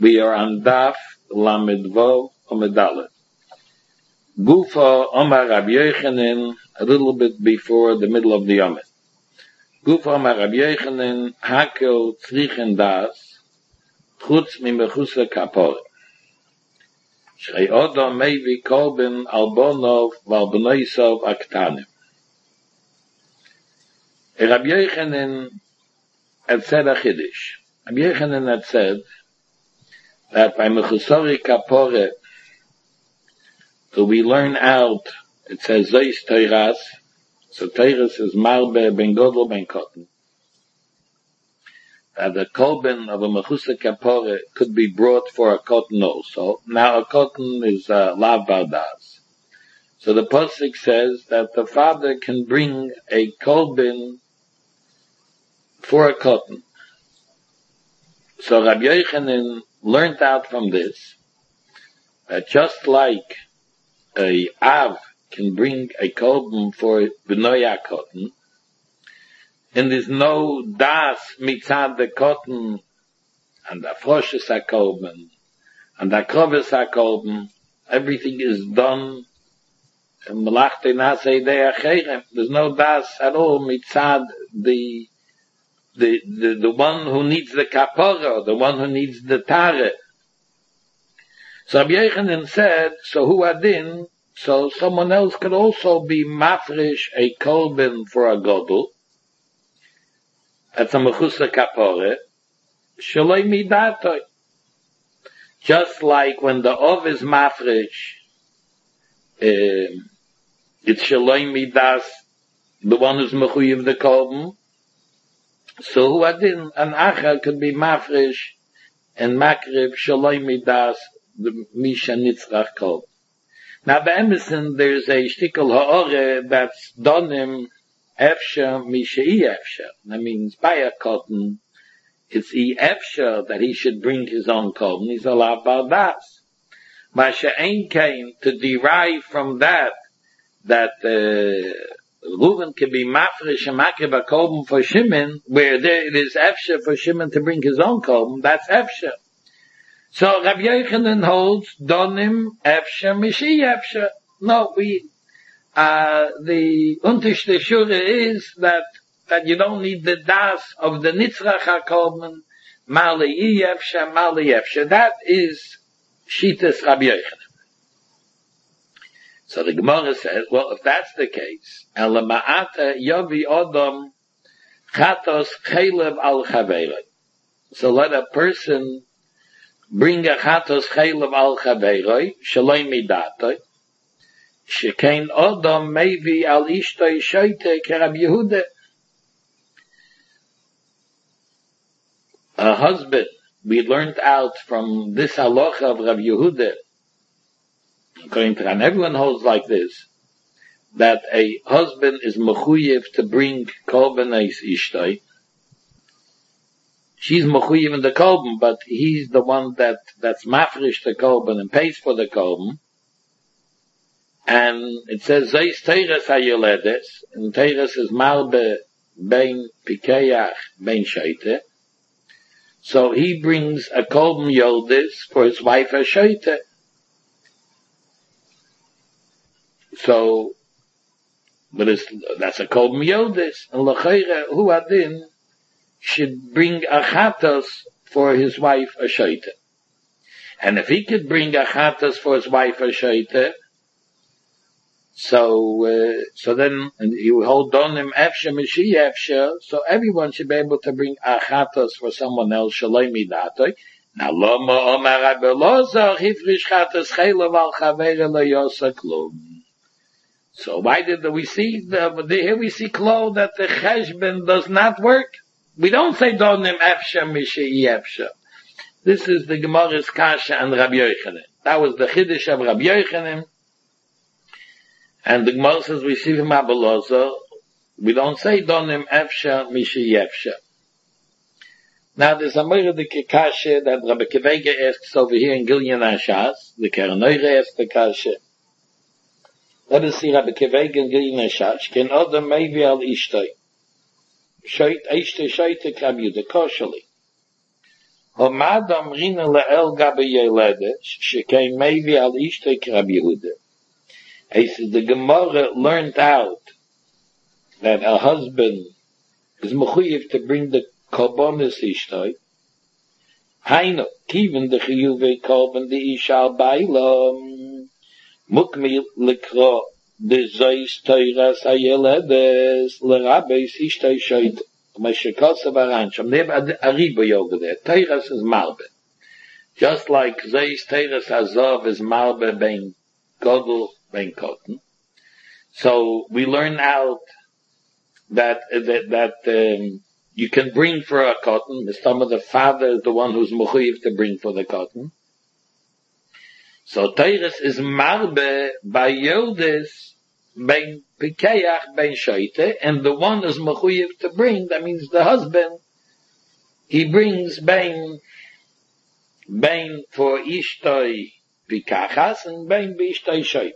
We are on Daf Lamed Vav Amud Aleph. Gufa Omar Rabbi Yochanan, a little bit before the middle of the Yomit. Gufa Omar Rabbi Yochanan, Hakel Tzrichen Das, Chutz Mimechusle Kapore. Shrei Odom Mevi Kolben Albonov Valbenoisov Aktanim. Rabbi Yochanan had said a Chiddush. Rabbi Yochanan had said that by Mechusori Kapore, so we learn out, it says Zeis Teiras, so Teiras is Marbe Ben Godel Ben Kotten. That the kolben of a Mechusori Kapore could be brought for a cotton also. Now a cotton is Lav Bardas. So the Pasuk says that the father can bring a kolben for a cotton. So Rabbi Yochanan learned out from this that just like a Av can bring a kolben for Benoya cotton, and there's no das mitzad the cotton and the froshes a kolben and the kroves a kolben, everything is done and malachte nasei dei acherem. There's no das at all mitzad the one who needs the kapara, the one who needs the tare. So Rabbi Yochanan said, so who adin, so someone else could also be mafresh a kolben for a godel. That's a mechusa kapara. Shaloi midatoi. Just like when the ov is mafresh, it's shaloi midas, the one who's mechuyev the kolben. So who adin, an acha could be mafresh and makrib shaloi midas, the misha nitzrach kolben. Now by Emerson there's a shtickle ha'ore that's donim efsha misha efsha. That means by a cotton, it's efsha that he should bring his own kolben. He's allowed bardas. Masha ain't came to derive from that Reuven can be mafresh and makrib a kolben for Shimon, where there it is efsha for Shimon to bring his own kolben. That's efsha. So Rabbi Yochanan holds donim efsha mishi efsha. No, the unterste Shure is that you don't need the das of the nitzrach hakolben mali efsha mali efsha. That is shitas Rabbi Yochanan. So the Gemara says, well, if that's the case, elama'ata yavi odom chatos chelev al chaveroi. So let a person bring a chatos chelev al chaveroi, shaloi midatoi, shekein odom maybe al ishtoi shoite kerab Yehuda. A husband, we learned out from this halacha of Rabbi Yehuda, according to Ran, everyone holds like this, that a husband is mechuyev to bring kolben eis ishtoi. She's mechuyev in the kolben, but he's the one that's mafresh the kolben and pays for the kolben. And it says zeis teiras hayoledes, and teiras is malbe bein pikeach bein shoite. So he brings a kolben yoldes for his wife a shoite. So, but that's a kolben yoldes, and l'chayre hu adin should bring a chatos for his wife a shoite. And if he could bring a chatos for his wife a shoite, so then he will hold on him efsha mishi efsha, so everyone should be able to bring a chatos for someone else shaloi midatoi. Now loma omar Rabbi Elazar hifrish chatos chelev al chavere lo yosa klum. So why did we see here we see close that the cheshbon does not work? We don't say donim efsha mishi efsha. This is the Gemara's kasha and Rabbi Yochanan. That was the chiddush of Rabbi Yochanan. And the Gemara says we see from Rabbi Elazar, we don't say donim efsha mishi efsha. Now there's a more of the kasha that Rabbi Kevega asks over here in Gilyan Ashas. The Karanoire asks the kasha. Let us see Rabbi Kevega and Gilyan Ashas. Ken odom maybe al ishtoi. Shoit eishte shoite krab yude koshali. Omad amrina le'el gabe yeledes, shekei maybe al ishtek Rabbi Yehuda. He says the Gemara learned out that a husband is mechuyev to bring the korbanos ishtoi. Haino, kiven the chiyuvei korban the ishal bailam, mukmi likro the zois teiras hayeledes l'rabeis ishtoi shoyt. Meshekos avarancham neb aribo over there. Teiras is marbe. Just like zois teiras hazov is marbe bein godel bein cotton. So we learn out that you can bring for a cotton. Some of the father is the one who's mechuyev to bring for the cotton. So Teiras is marbe by Yodes bein pikeach bein shoite, and the one who's mechuyev to bring, that means the husband, he brings bein for ishtoi pikachas and bein b'ishtoi shoite.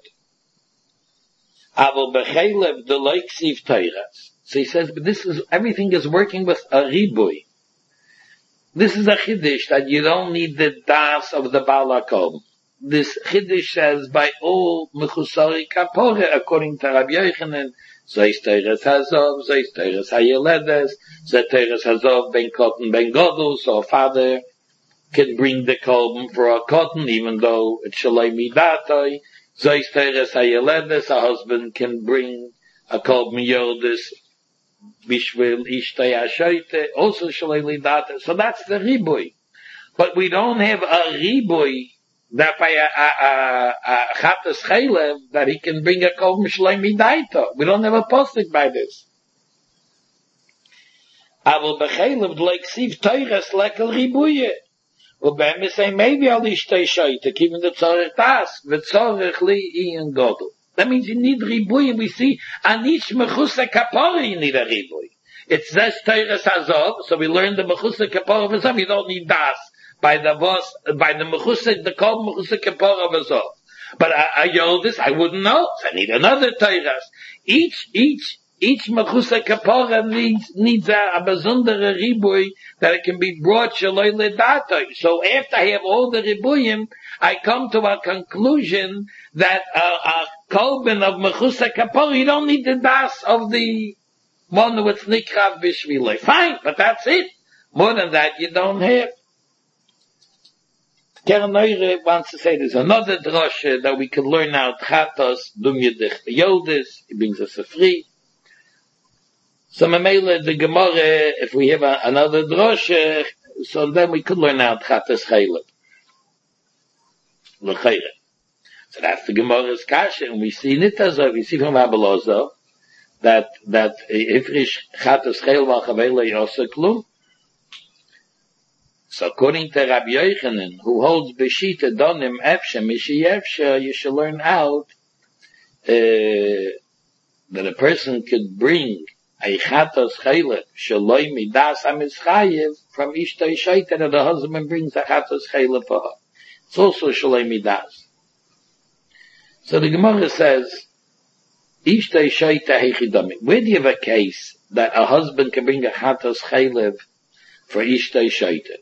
Aval bechelev the leiksiv Teiras. So he says, but everything is working with a ribui. This is a chiddush that you don't need the das of the balakom. This chiddush says by all mechusari kapore, according to Rabbi Yochanan, zeis teiras hazov, zeis teiras hayeledes, zeis teiras hazov ben cotton ben godel, so a father can bring the korban for a cotton, even though it's shalei midatoi. Zeis teiras hayeledes, a husband can bring a korban yodes, bishvil ishtay ashoite, also shalei data. So that's the ribui. But we don't have a ribui that by a chatas chaylev that he can bring a kol mishlei midaita. We don't have a postic by this. Aval bechaylev like siv teiras lekel ribuye. Ubem say maybe al ishtay shoite, given the tzorech das, v'tzorech li iyan godel. That means you need ribuy. We see anish mechusa kapara. You need a ribuy. It's zes teiras hazov. So we learn the mechusa kapara of hazov. You don't need das by the mechusa, the kol mechusa kapara of hazov. But I yoldis, I wouldn't know. So I need another teiras. Each mechusa kapara needs a besondere ribuy that it can be brought shaloi ledatoi. So after I have all the ribuyim, I come to a conclusion that a korban of mechusa kapara, you don't need the das of the one with nikrav bishvilei. Fine, but that's it. More than that, you don't have. Keren Neure wants to say there's another droshe that we can learn out. Chatos dum yedich yodes. He brings us a free. So Mamela the Gemara, if we have another droshe, so then we could learn out chatos chaylev. So that's the Gemara's kasha, and we see Nitazov, we see from Abelozov, that Ifrish Chatos Chayil V'Chavele Yosa Klum. So according to Rabbi Yochanan, who holds Beshita Donim Efsha Mishi Efsha, you should learn out that a person could bring a Chatos Chayil Shaloi Midas HaMizchayev from Ishtay Shaita, that the husband brings a Chatos Chayil for her. It's also Shaloi Midas. So the Gemara says, Ishtay Shaita Hechidami. Where do you have a case that a husband can bring a Chatos Chaylev for Ishtay Shaita?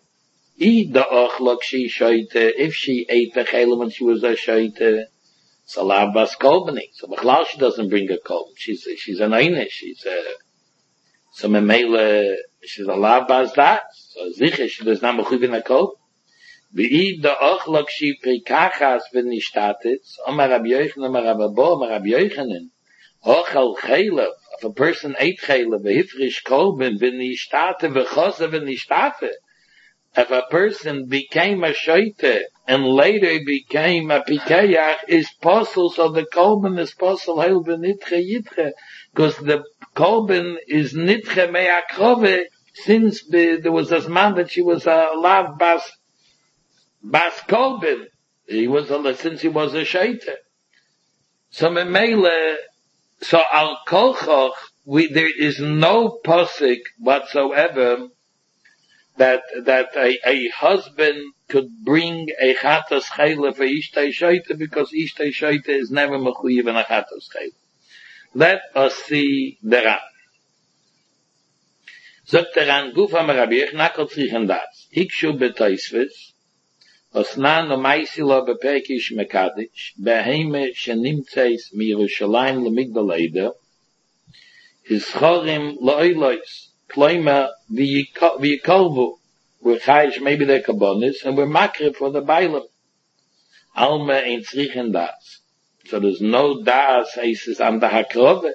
If she ate the Chaylev when she was a Shaita, Salav Bas Kolbani. So Bechlal she doesn't bring a Kolb. She's an Einish. So Memele, she's a Lav Bas that. So Ziche, she does not mechuv in a Kolb. V'id da ochlok shi prikachas v'nishtatitz, Omar Rabbi Yochanan, Omar Rabbi Bo, Omar Rabbi Yochanan, ochel chaylev, if a person ate chaylev, v'hifrish kolben, v'nishtate, v'chose v'nishtate, if a person became a shoite, and later became a pikayach, is possible, so the kolben is possible, heil v'nitche yitche, because the kolben is nitche me'akrove, since there was this man that she was a lav Bas Kolbin, since he was a shaita. So Memele, so Al Kolchoch, there is no posik whatsoever that a husband could bring a chatas chayla for Ishtay Shaita, because Ishtay Shaita is never mechuyev in a chatas chayla. Let us see the Ran. Sagt an Guf am Rabbi Nachot Zichen das. Ich schu betoisves, os nan no meisilo bepekish mekadish, beheme shenimtzeis mi Yerushalayim lemigdaleda, is chorim loilois, kloima v'yikolvu, we're chayish maybe the kabonis, and we're makre for the bailam. Alma ain't Zichen das. So there's no das, he says, an the hakrove.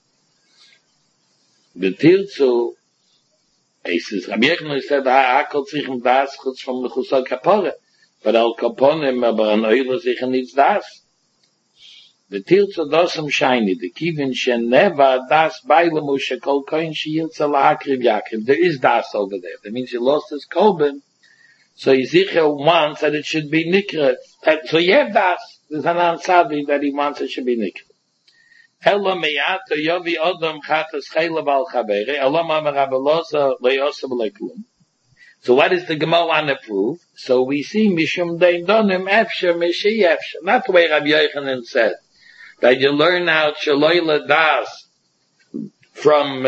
The Tirzu, he says, Rabbi Yechon said, hakol Zichen das, chutz from the Chusal Kapore. But al kaponim, aber an oilo Zichen needs das. The Tirzu dosam shiny, the kivin sheneva das bailamu shekol koin shiyilza lahakriv yakriv. There is das over there. That means he lost his kolben. So Ezekiel wants that it should be nikra. So you have das. There's an ansadi that he wants it should be nikra. Elo meyato yovi odom chatas chayla bal chavere. Elo mama rabelosa leyosa v'leklum. So what is the Gemara want to prove? So we see mishum dein donim efsher mishi efsher. Not the way Rabbi Yochanan said. That you learn out shaloyla das from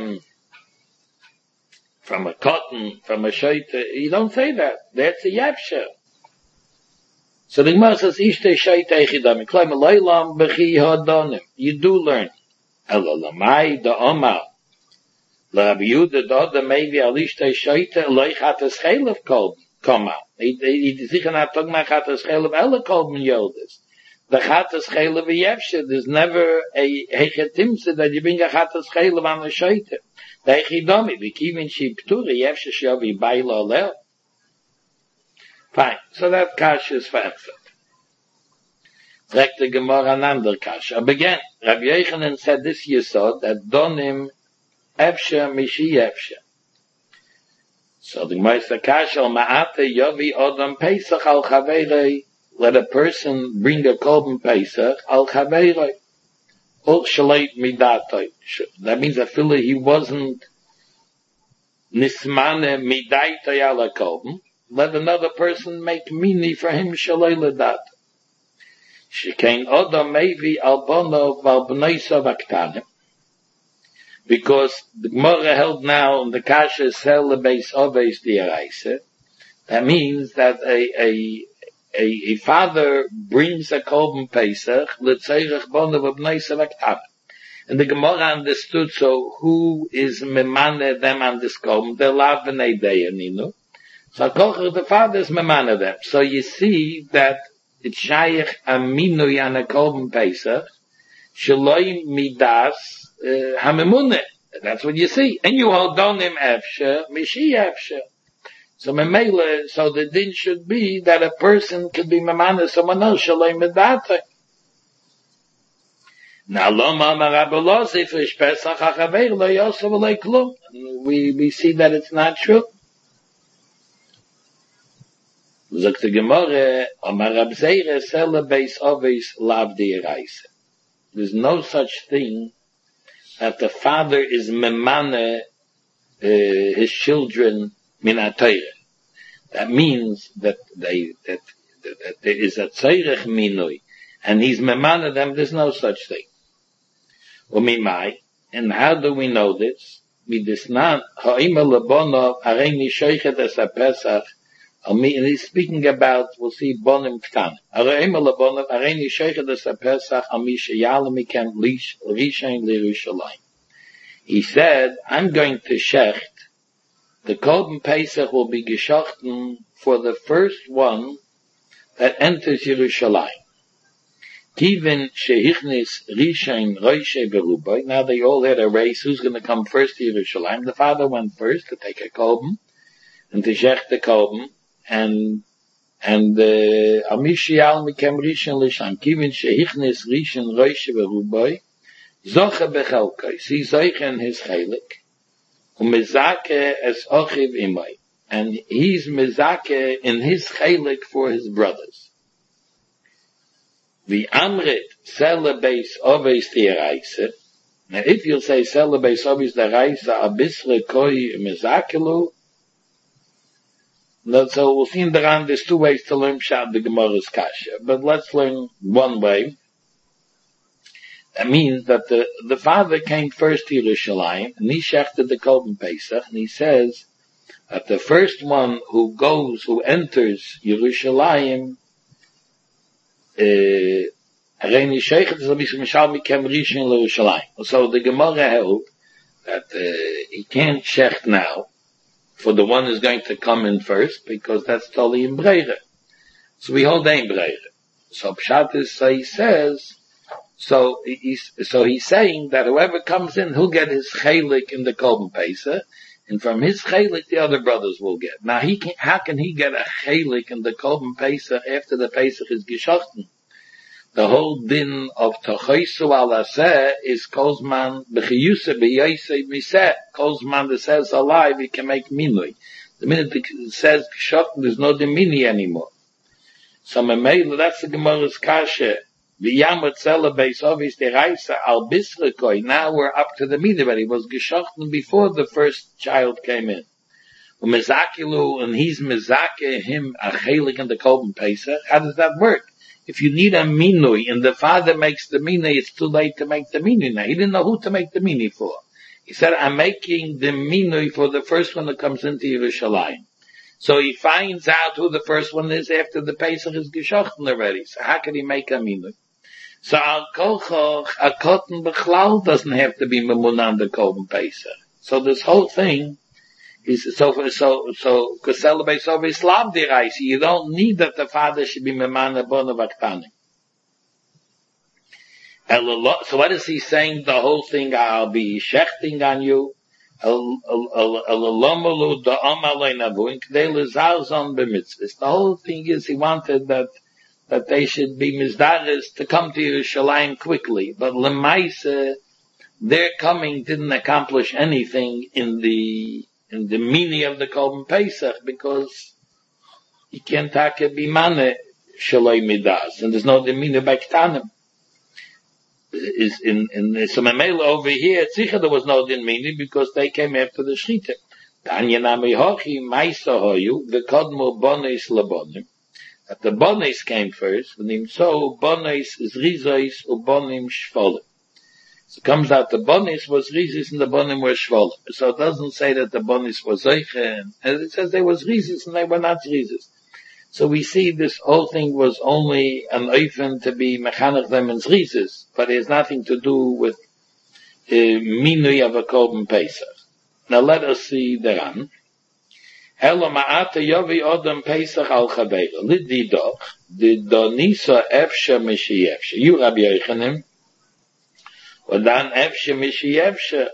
a cotton, from a shirt. You don't say that. That's a yefsher. So the Gemara says, Ishte shirt echidam. Klaim alaylam b'chi hodonim. You do learn. Elalamai da omar. La Yehuda da da maybe alishte shirt loich hat es chaylev kolben. Come out. He sicher not talking about hat es chaylev ele kolben yodes. The hat es chaylev yefsher. There's never a hechetimse that you bring a hat es chaylev on a shirt. The echidami, v'kivin shi p'turi yefsher shavi bayla alel. Fine. So that kasha is answered. Fragt the Gemara another kasha. But again, Rabbi Yochanan said this yesod that donim efsher mishi efsher. So the Gemara said kasha al ma'ate yovi odam pesach al chaverei. Let a person bring a korban pesach al chaverei. Ol shaleit midatoi. That means that he wasn't nismane midaitoi ala korban. Let another person make mini for him shalei ledat. Shekain odam mevi albono valbnoisa vaktanim. Because the Gemara held now in the kasha sel lebeis oveis diaraisa. That means that a father brings a korban pesach letzeirach bono v'bnoisa vaktanim. And the Gemara understood, so who is memane them on this korban? They're lav v'nei deyaninu. So the father is memana them. So you see that it's shayich aminu yana korban pesach shaloi midas hamemune. That's what you see. And you hold on him efsher mishi efsher. So memele, so the din should be that a person could be memana someone else shaloi midate. Now loma marabelos if ish pesach hachaver lo yosef v'lei klum. We see that it's not true. Sagt the Gemara, Amar Rab Zeira sele beis oveis lav di'eraisa. There's no such thing that the father is memane his children min ha-Torah. That means that there is a tzorech minui, and he's memane them. There's no such thing. Umimai, and how do we know this? Midisnan ha'ima lebono areini shoichet es ha-Pesach. And he's speaking about, we'll see, bonim ktan. Areima lebonim, areini sheichet es ha-Pesach, amisha yalam ikem rishain l'Yerushalayim. He said, I'm going to shecht, the korban Pesach will be geschochten for the first one that enters Yerushalayim. Kivin shehichnis rishain roishe berubay. Now they all had a race, who's going to come first to Yerushalayim? The father went first to take a korban, and to shecht the korban, and Amishial mikem rishon l'sham kivin shehichnes rishon roishe v'ruboy zoche bechelkoi si zoichen his chelik umezake es ochiv imay, and he's mezake in his chelik for his brothers. The amrit sele beis oveis tieraisa. Now if you'll say sele beis oveis tieraisa abisre koi mezakelu. So we'll see in the Ran, there's two ways to learn Pshat the Gemara's Kasha. But let's learn one way. That means that the father came first to Yerushalayim, and he shechted the Korban Pesach, and he says that the first one who enters Yerushalayim, so the Gemara held that he can't shecht now for the one who's going to come in first, because that's totally in Breire. So we hold ein Breire. So Pshat is, so he says, so he's saying that whoever comes in, he'll get his chelik in the Korban Pesach, and from his chelik the other brothers will get. Now how can he get a chelik in the Korban Pesach after the Pesach is geschochten? The whole din of Tochoisu al Aseh is Kozman b'chiyuse b'yosei miseh. Kozman that says alive, he can make minui. The minute it says geschochten, there's no dimini anymore. So that's the Gemara's kasha. V'yamot zela beisovis deraisa al bisrekoi. Now we're up to the minui, but he was geschochten before the first child came in. U'mezakilu, and he's mezake him a chelik in the Korban Pesach. How does that work? If you need a minui and the father makes the minui, it's too late to make the minui now. He didn't know who to make the minui for. He said, I'm making the minui for the first one that comes into Yerushalayim. So he finds out who the first one is after the Pesach is geschochten already. So how can he make a minui? So al kolchoch, a cotton b'chlal doesn't have to be memun on the Korban Pesach. So this whole thing is, Kosela Beisov is lav diraisi. You don't need that the father should be memana bona vaktanim. So what is he saying? The whole thing, I'll be shechting on you. The whole thing is he wanted that they should be mizdaris to come to Yerushalayim quickly. But lemaise, their coming didn't accomplish anything in the meaning of the Korban Pesach, because you can't take a bimane shaloi midas, and there's no meaning by ktanim. Is in so memela over here, tzricha there was no din meaning because they came after the shchita. Tanya nami hochi maisa hoyu the kodmo bonis labonim. That the bonis came first, and so bonis is rizois ubonim shvolim. So it comes out the bonis was rizis and the bonim were shvolim. So it doesn't say that the bonis was zeiche, and it says they was rizis and they were not rizis. So we see this whole thing was only an oifen to be mechanech them in rizis, but it has nothing to do with minui of a Korban Pesach. Now let us see the Ran. Elo ma'ata yovi odam Pesach al chaveira lididoch didonisa efsha mishiyefsha. You Rabbi Yochanan. Well, then, efshe mishiyefshe,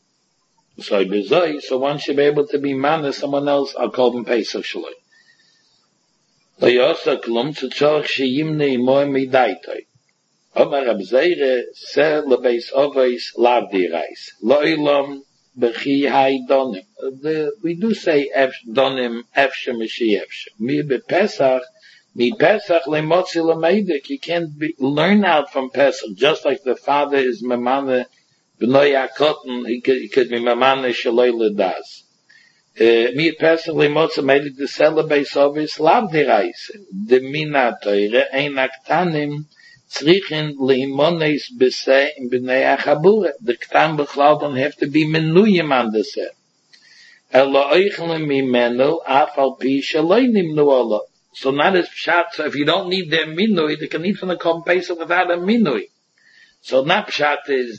so one should be able to be man as someone else, I'll call him Pesach Shaloi. Loyosa klum tzorch sheyimne imoy midaitoi. Omar Abzeire se lebeis oveis lav dirais. Loilam bechi hai donim. We do say donim efshe mishiyefshe. Mi bepesach, Mi Pesach lemotzi lemeidik. You can't learn out from Pesach. Just like the father is memane b'noi akoten, he could be memane shaloi ledas. Mi Pesach lemotzi lemeidik the celebrates of his lav dirais. The mina teire ein aktanim tzrichen leimones b'seh in b'nei achabure. The ktan b'chlal don't have to be menuyim on the seh. Elo oichlem mimenu af al pi shaloi nimnu Allah. So not as pshat, so if you don't need their minui, they can eat from the Korban Pesach without a minui. So not pshat is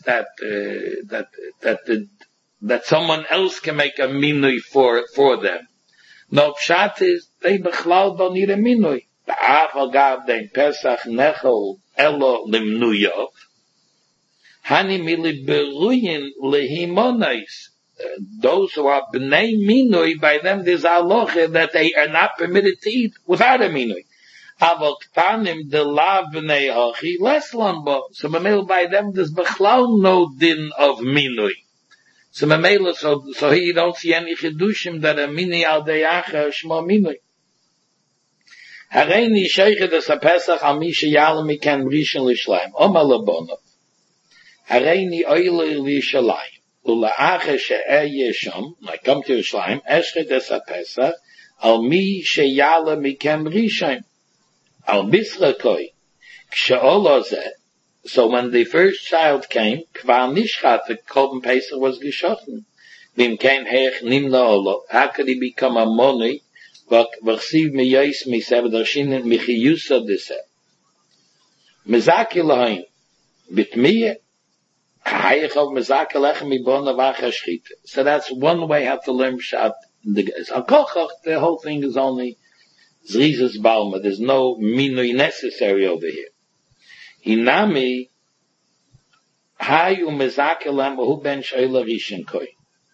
that someone else can make a minui for them. No pshat is they bechlal don't need a minui. Ba'af gav den Pesach nechol elo limnuyov. Hani mili beruyin lehimonais. Those who are b'nei minui, by them there's aloche that they are not permitted to eat without a minui. Aval ktanim de la b'nei hachi les lambo. So memela by them there's bechlal no din of minui. So memela, so here you don't see any chidushim that a minui al deyacha shmo minui. Hareini sheikhe des ha-pesach al mi sheyalem miken rishon l'shleim. Oma lebonov. Hareini oile l'shalayim. Ula'ache she'eh yesham, I come to Yerushalayim, eschet es ha-pesach, al mi sheyala mikem rishayim, al bisrakoi, kshe'olo zeh, So when the first child came, Kvar Nishchat, the Korban Pesach was geschossen. Bim kein Hech Nimna Olo. How could he become a money? But v'chsiv mi yois mi sebe darshinen mi chiyusa dise. Mezaki lahain. Bitmiye. Hayech of mezaki lechem mi bona vacha shchita. So that's one way how to learn Pshat. The whole thing is only Zrizas Balma. There's no minui necessary over here. Inami, hayu mezakelem hu ben shoyla rishon koi.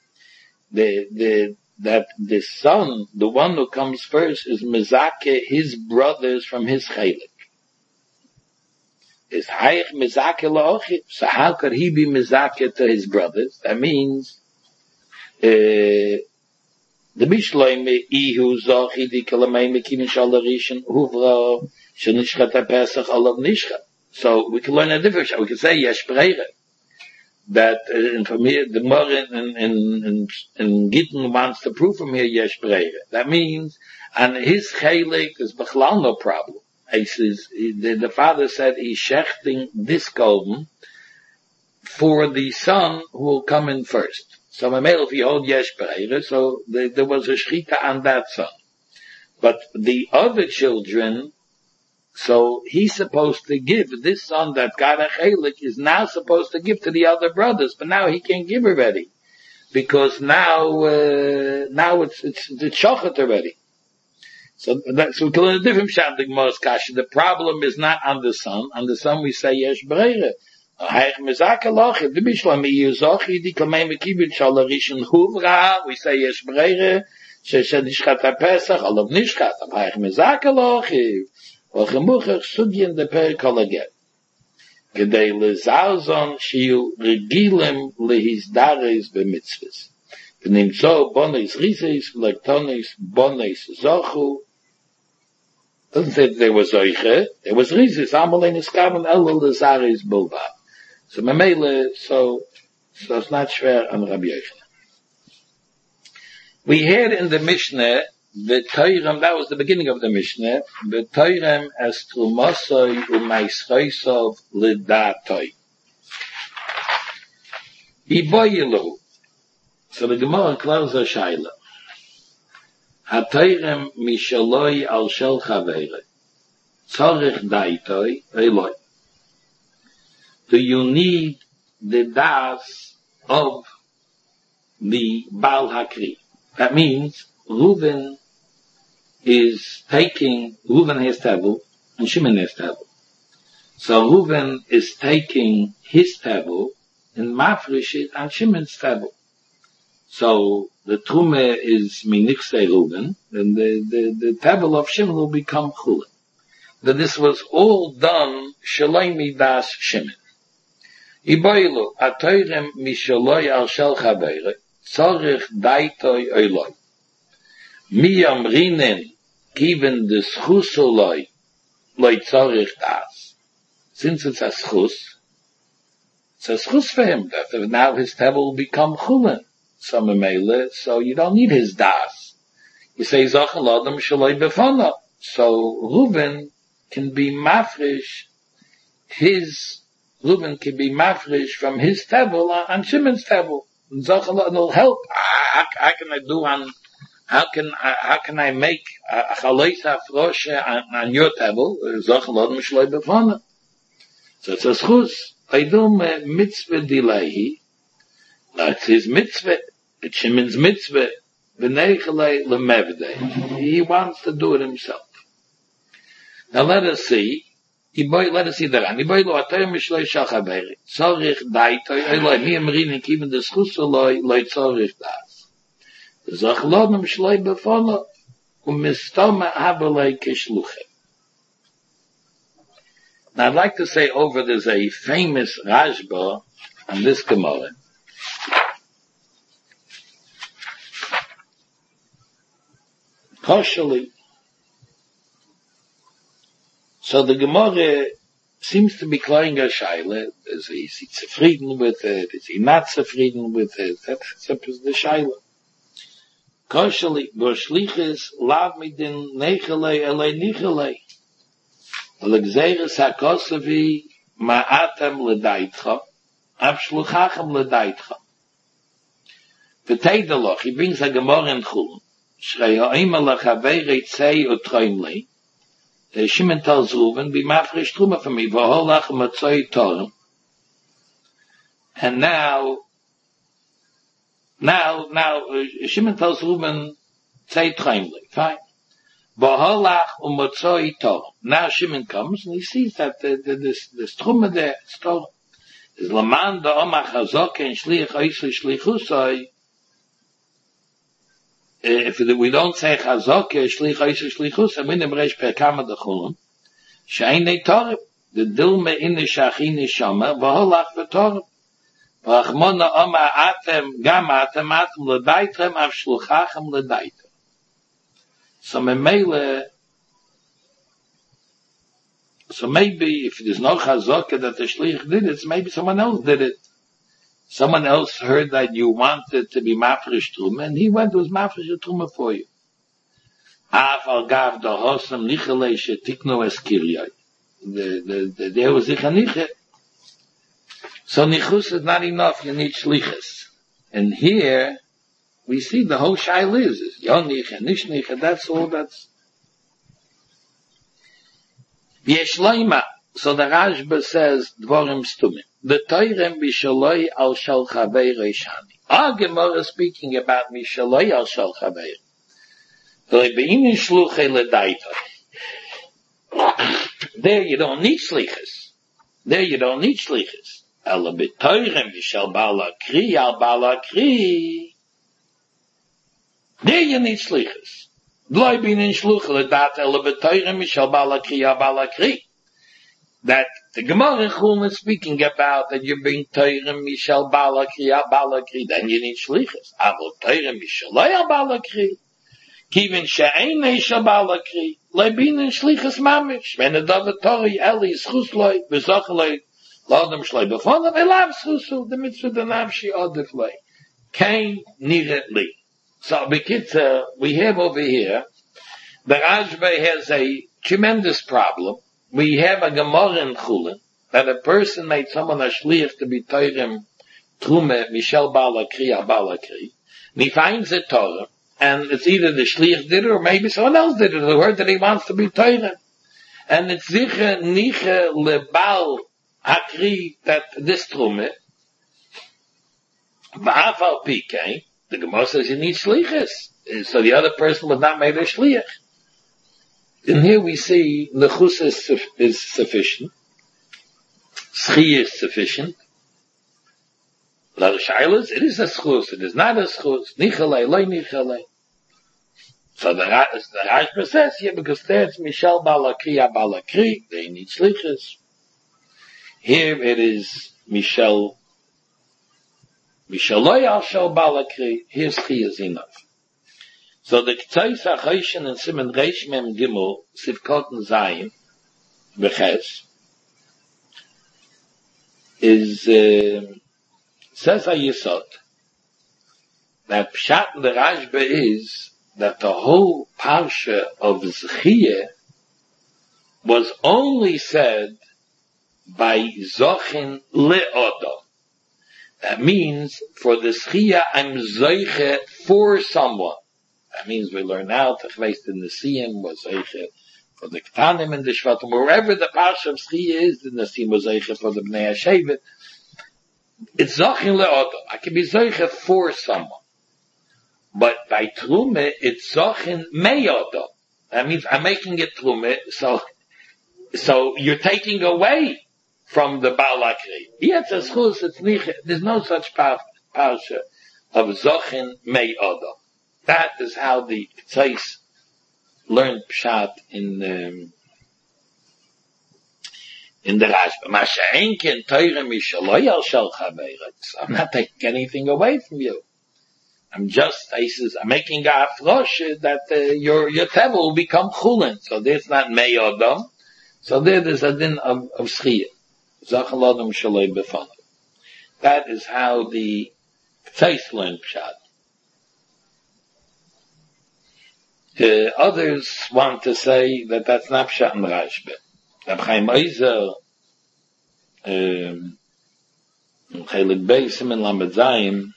That the son, the one who comes first, is mezake his brothers from his chaylik. Is hayich mezake la'ochit. So how could he be mezake to his brothers? That means, the Bishloime ihu zochi di kalamei mekim shala rishon huvra shenishchat ha-pesach alav nishchat. So we can learn a different. We can say yesh breire. That from here the more in Gittin wants to prove from here yesh breire. That means and his chaylik is b'chlal no problem. He says the father said he's shechting this golden for the son who will come in first. So Mamel, if you hold yesh breire, so there was a shchita on that son. But the other children. So he's supposed to give, this son that got a chalik is now supposed to give to the other brothers, but now he can't give already. Because now it's shochet already. So we can learn a different Pshat, the Gemara's Kasha. The problem is not on the son. On the son we say yesh breire. We say yesh breire, sheshadishchat ha-pesach, olav nishchat, hayich mezaka lochiv. Wachemuchach sugyen de perikol again. Gedei lezalzon shiu regilem lehizdares b'mitzvahs. V'nimtzo bones rises, v'lektones bones zochu. Doesn't say there was zoiche, there was rises, amalei niskaven elo lezares bulva. So memele, so it's not schwer on Rabbi Yochanan. We heard in the Mishnah, the Toirem, that was the beginning of the Mishnah, the Toirem as Trumosoi u'maischoisov l'datoi. Iboyilu. So the Gemara closes a shaila. Ha-Toirem mishaloi al shel chavere. Tzorich daitoi eloi. Do you need the das of the Baal Hakri? That means Reuven has tevel and Shimon has tevel. So Reuven is taking his tevel and mafresh it on Shimon's tevel. So the trume is minichse Reuven, and the tevel of Shimon will become chulin. That this was all done shaloi midas Shimon. Iboilu atoyrem mishaloi al shel chaveire tzorich daitoi oiloi. Miyam rinen given the schusoloi loy tzorich das. Since it's a schus for him that now his tevel will become chulin. So you don't need his das. You say zachal adam shaloi befana. So Reuven can be mafresh from his tevel on Shimon's tevel. Zachal will help. How can I make a chalois afroshe on your tevel? Zachal adam shaloi befana. So it's a schus. I do mitzvah dilehi. That's his mitzvah. It's Shimon's mitzvah. He wants to do it himself. Now let us see the Ran. Tzorich daitoi eloi mi amrin even the schus eloi loy tzorich das. Zachlodem shloi befana umistoma habalei kishluchem. Now I'd like to say over there's a famous Rashba on this Gemara. Partially. So the Gemara seems to be crying a shaila. Is he zufrieden with it? Is he not zufrieden with it? That's the shaila. Partially, Boshliches lav midin nechelei elei nichelei. Alexeris hakosavi ma'atem l'daitcha, avshluchachem l'daitcha. V'teidaloch, he brings a Gemara in Chulun. Shrei ha'ima l'chavei tzei u'troimlei. Shimon tells Reuven, be mafresh truma for me, v'holach matzoi torem. And now, Shimon tells Reuven, tzei troimlei. Fine. V'holach u'matzoi torem. Now Shimon comes and he sees that the truma there, it's torem. Is laman da'omach hazok and shliach oisli shlichusoi. If we don't say chazok, shlich oisli shlichus, and minim reish per kama d'chulim, she'einei torem, the dilme inne shachine shama, v'holach v'torem. V'achmona oma atem, gam atem l'daitrem, av shluchachem l'daitrem. So maybe if there's no chazok that the shlich did it, maybe someone else did it. Someone else heard that you wanted to be mafresh truma, and he went with mafresh truma for you. Af al gav da hosam nichelei shetikno es kiryai. There was niche. So nichus is not enough, you need shlichus. And here, we see the whole shail is yonich and nishnich, and that's all that's. Yeshloima. So the Rashba says, dvorim stumim. The Toirem Mishaloi al Shal Chavei Reishani. Our Gemara is speaking about Mishaloi al Shal Chavei. Lebeinin Shluchei Ledaita. There you don't need shlichus. Ela b'Toirem Mishal Bala Kri al Bala Kri. There you need shlichus. Lebeinin Shluchei Ledaita Ela b'Toirem Mishal Bala Kri al Bala Kri. That the Gemara in Chum is speaking about that you bring Toirem Mishal Balakri, then you need Shlichus. Avol Toirem Mishalai Balakri, Kivin She'einei Shal Balakri, Lebin in Shlichus Mamish, when the David Tori Eli Schusloi, Bezocheloi, Lodem Shloi, Befonav Elav Schusu, the Mitzvah the Navshi Odefloi, Kain Niretli. So, Bekitza, we have over here, the Rashba has a tremendous problem. We have a Gemara in Chulin that a person made someone a shliach to be Toirem Trume Mishal Balakri or Balakri, and he finds a Torah, and it's either the shliach did it or maybe someone else did it. The word that he wants to be Toirem, and it's sicher niche lebal hakri that this Trume. Ba'afal pike, the Gemara says you need shlichus, so the other person was not made a shliach. And here we see lechus is sufficient, schi is sufficient. L'shailas, it is a schus, it is not a schus. Nichalei, loy nichalei. So the Rashba says here, because there's Mishal Balakri, they need shlichus. Here it is Mishaloi al Shal Balakri, here schi is enough. So the K'tzais HaChoshen and Siman Reish Mem Gimel Sivkot and Zayin Beches is says HaYisod that Pshat the Rashba is that the whole Parsha of Zechiyah was only said by Zochin Le'odo. That means for the Zechiyah I'm Zoiche for someone. That means we learn now Techveist in the Siyim was Eiche for the Ktanim and the Shvatim. Wherever the Parsha of Zechiyah is, the Nasim was Eiche for the Bnei HaShevet. It's Zachin Le'odo. I can be Zeiche for someone. But by Trume, it's Zachin Me'odo. That means I'm making it Trume, so you're taking away from the Baal Akri. Yet it's Chus, it's Niche. There's no such Parsha of Zachin Me'odo. That is how the Tzais learned Pshat in the Rashba. Masha'enken Torah Mishaloi al Shal Chabeirats. I'm not taking anything away from you. I'm making a afrosh that your tevel will become chulin. So there's not meyodom. So there's a din of schiyah. Zachal Adam Shaloi Befanav. That is how the Tzais learned Pshat. Others want to say that that's not Pshat in Rashba. Reb Chaim Ozer Chelik Beisim and Lamed Zayim,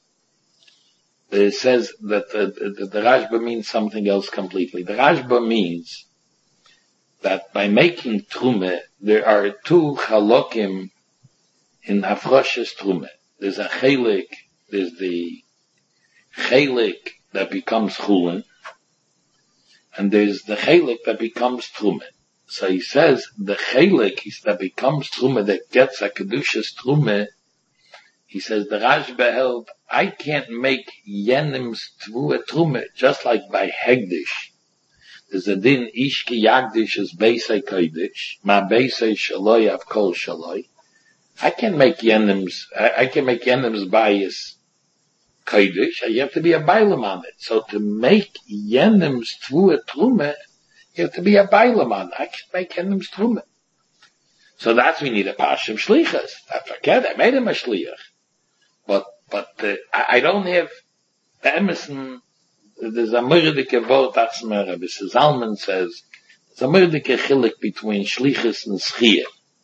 it says that the Rashba means something else completely. The Rashba means that by making Trume, there are two chalokim in Afroshes Trume. There's a chelik, there's the chelik that becomes chulin, and there's the chelik that becomes Trume. So he says the chelik is that becomes Trume, that gets a Kedushas Trume. He says the Rashba held, I can't make Yenim's Tvua Trume just like by Hegdish. There's a din Ishki Yagdish is Beisei Kodesh, Ma Beisei Shaloi Av Kol Shaloi. I can make Yenim's bias Kodesh. You have to be a Bailam on it. So to make Yenim's Tvua Trume, you have to be a Bailam on it. I can make Yenim's Trume. So that's we need a Pashim Shlichas. That's okay. I made him a Shliach. But I don't have Emerson. There's a Murdike Vot Atzmer. Rabbi Zalman says there's a Murdike Chilik between Shlichus and Schiyah.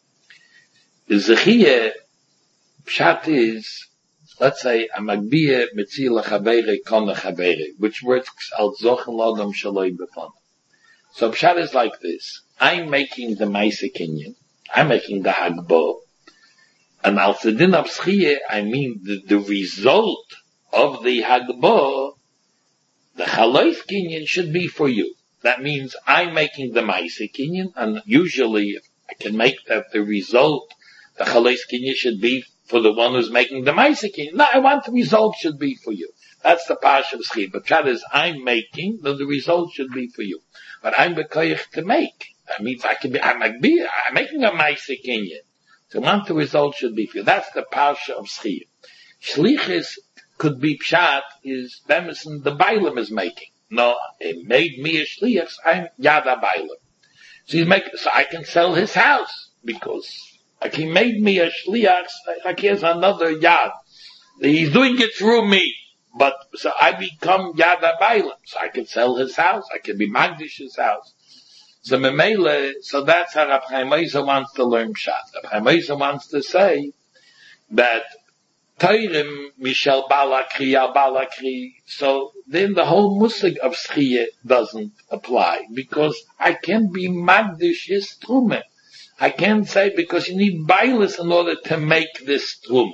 The Zechiyah Pshat is, let's say, a Magbiyah Metzila Chavere Kona Chavere, which works al Zochen Lodam Shaloi Befon. So Pshat is like this: I'm making the Maisa Kinyan, I'm making the Hagbo. And al Sedin of Schiyah, I mean the result of the Hagbo, the Chaloif Kinyan should be for you. That means I'm making the Maisa Kinyan, and usually I can make that the result, the Chaloif Kinyan should be for the one who's making the Maisa Kinyan. No, I want the result should be for you. That's the Pash of Schiyah. But that is, I'm making, the result should be for you. But I'm bekoyach to make. That means I'm making a Maisa Kinyan. So want the result should be for you. That's the Parsha of Schiyah. Shlichus could be Pshat, is Bemerson, the Bailam is making. No, it made me a Shliach, I'm Yada Bailam. So I can sell his house, because like he made me a Shliach, like he has another Yad. He's doing it through me. But, so I become Yada Bailam. So I can sell his house, I can be Magdish's house. So Memele, so that's how Rab Chaim Oizer wants to learn Pshat. Rab Chaim Oizer wants to say that Teirim Mishel Balakri al Balakri. So then the whole musig of Schiyah doesn't apply, because I can be Magdish his Trume. I can't say because you need Bailis in order to make this Trume.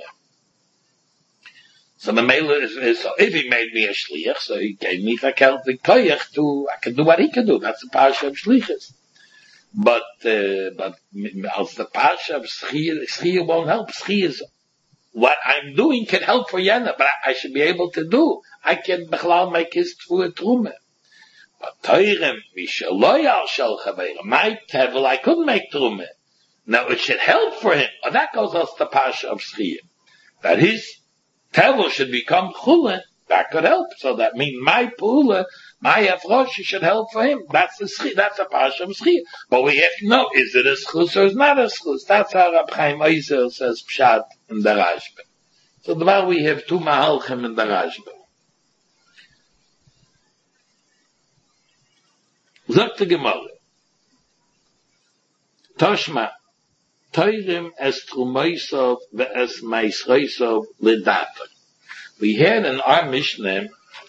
So the Mela is, so if he made me a Shliach, so he gave me the Koyach to, I can do what he can do. That's the Parsha of Shlichus. But as the Parsha of Schiyah won't help. Schiyah is, what I'm doing can help for Yena, but I should be able to do. I can Bechlal make his Trume. But Toirem, Mishaloyal Shal Chaveira, my Tevel, I couldn't make Trume. Now it should help for him. Well, that goes as the Parsha of Schiyah. That his Tevel should become Chulin, that could help. So that means my Pula, my Afroshi should help for him. That's a Parsha of Schiyah. But we have to know, is it a Schus or is it not a Schus? That's how Rab Chaim Oizer says Pshat in the Rashba. So now we have two Mahalchim in the Rashba. Sagt the Gemara, Toshma, Toirim es Trumoisov ve es Maisreisov ledata. We had in our Mishnah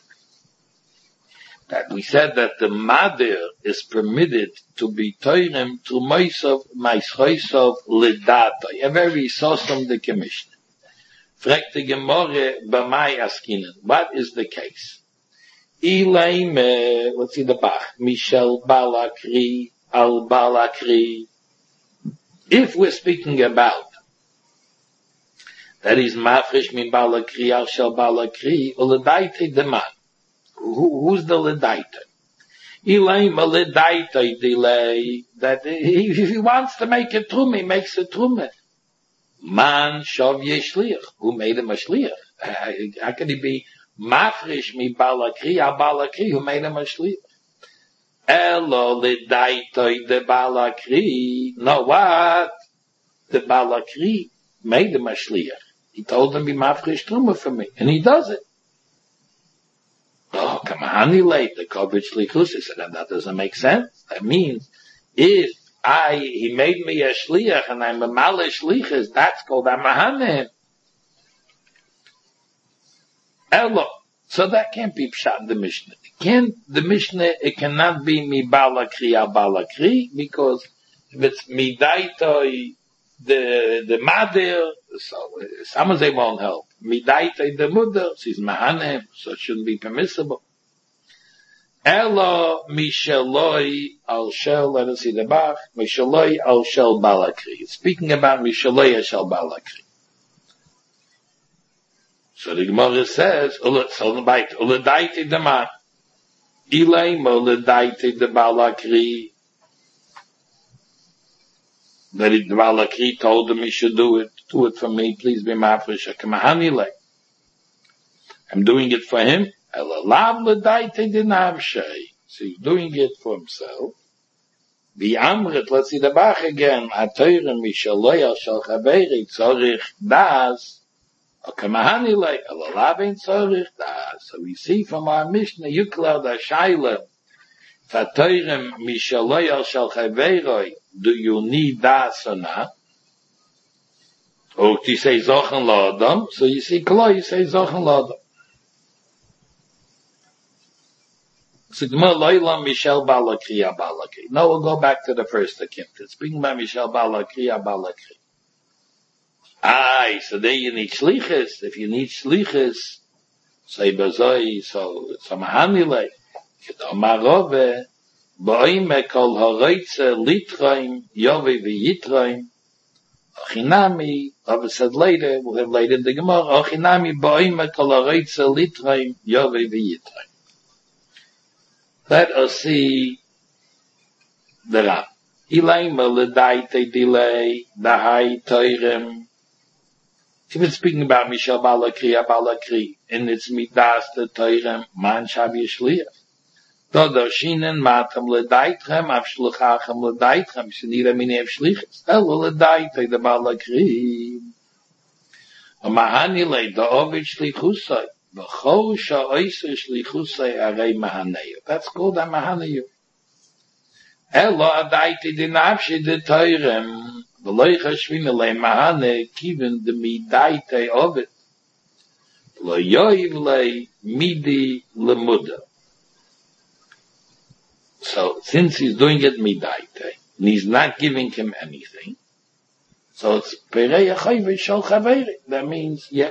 that we said that the Madir is permitted to be Toirim Trumoisov Maisreisov ledata. A very awesome the Mishnah. Fragt the Gemara b'mai askinen. What is the case? Ilaim, let's see the Bach. Mishel Balakri al Balakri. If we're speaking about that is mafresh min balakri al shel balakri, uledaite the man. Who's the ledaite? Ilaim a ledaite delay that if he wants to make a trume, he makes a trume. Man shav yeshliach. Who made him a shliach? How can he be mafresh min balakri al balakri? Who made him a shliach? Elo ledaitoi de balakri. No, what? The balakri made him a shliach. He told him, be mafresh truma for me. And he does it. Oh, come on, he late. The coverage shlichus. He said, that doesn't make sense. That means, if he made me a shliach and I'm a male shlichus, that's called a mahanim. Elo. So that can't be pshat in the Mishnah. It cannot be mi balakri al balakri, because if it's midaitoi the mother, so some they won't help. Midaitoi the mother, she's mahanim, so it shouldn't be permissible. Elo mishaloi al shel, let us see the bach, mishaloi al shel balakri. Speaking about mishaloi al shel balakri. So the Gemara says, uledaite the man, ilay uledaite the balakri. That the balakri told him he should do it for me, please be mafresh, kamahanile. I'm doing it for him. Elalav ledaite the navshay. So he's doing it for himself. The amrit, let's see the bach again, atoyrim mishaloya shal chaveri tzorich das. So we see from our Mishnah, Yuklal da Shaila, Fatoirem Mishaloyal Shal Chaveroi, do you need das or not? Or you say Zochen Lodam, so you see Klo, you say Zochen Lodam. So Gmar Loilam Mishal Balakriya Balakri. Now we'll go back to the first account. Speaking about Mishal Balakriya Balakri. So there you need shlichus. If you need shlichus, say bazoi, so mahanile, kedomarove, boime kol horeitze litraim, yove v'yitraim, ochinami, Rabbi said later, we'll have later in the Gemara, ochinami boime kol horeitze litraim, yove v'yitraim. Let us see the Ram. Ilaima ledaite delay, dahai toirem. If it's speaking about Mishal Balakri, and it's midas the Toirem, man shavi shliach. Dodo shinen matam ledaitchem, av shluchachem ledaitchem, shenira mini av shlichas. Elo ledaite the Balakri. Mahani le da ovid shlichusai, v'chol sha'oisa shlichusai arei mahaneyu. That's called a mahaneyu. Elo adaite the nafshi the Toirem, V'loi chashvin elei mahane kiven de midaite of it. Lo yoiv lei midi lemuda. So since he's doing it midaite, and he's not giving him anything, so it's perei achayve shal chaveri. That means, yeah.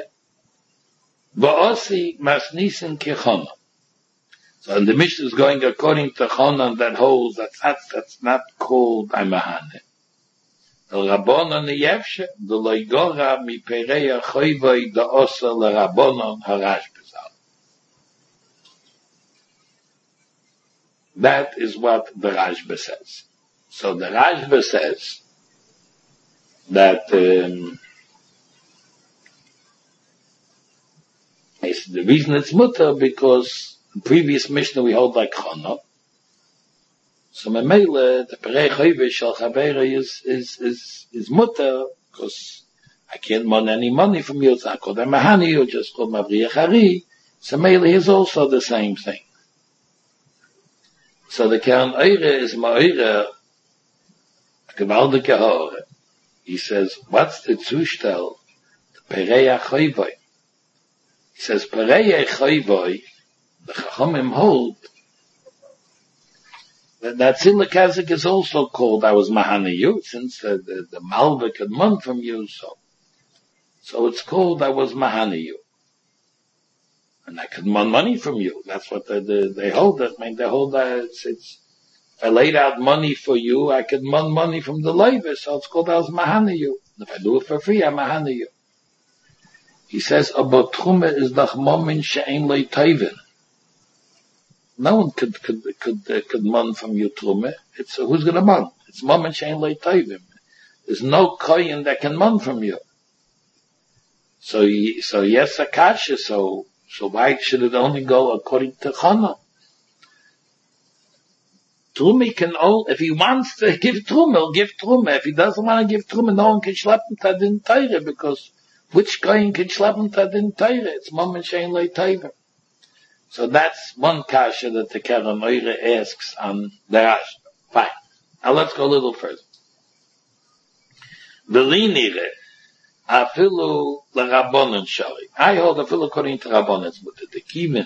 V'osi masnisen kechona. So and the Mishnah is going according to Chonan that holds that's not called a mahane. Rabbanon yefshe the loigora mi perei choivoi da osa le Rabbanon harash bezal. That is what the Rashba says. So the Rashba says that the reason it's mutter because in previous Mishnah we hold like Chana. So Memele, the Perei Choive Shal Chavera is mutter, because I can't want any money from you, it's not called a Mahani, you just called Mavriya Chari. So Memele is also the same thing. So the Keren Eire is Ma'ire, Gewaldike Hore. He says, what's the Zustellung? The Perei Choive. He says, Perei Choive, the Chachamim hold, that Silakazik is also called, I was Mahaniyu, since the Malva could mon from you, so it's called, I was Mahaniyu. And I could mon money from you. That's what they hold that. I mean, they hold that it's, if I laid out money for you, I could mon money from the Levi, so it's called, I was Mahaniyu. If I do it for free, I'm Mahaniyu. He says, about Trume is the Momin She'en Lei Tevin. No one could mon from you trume. It's who's going to mon? It's mom and shein lei tovim. There's no kohen that can mon from you. So yes, akasha. So why should it only go according to Chana? Trumi can if he wants to give Truma, he'll give Truma. If he doesn't want to give Truma, no one can schlep him to the entire, because which kohen can schlep him to the entire? It's mom and shein lei tovim. So that's one kasha that the Keren Eire asks on the Rashba. Fine. Now let's go a little further. V'linire, afilu l'Rabbanan shari. I hold afilu according to Rabbanans, but the Kivin.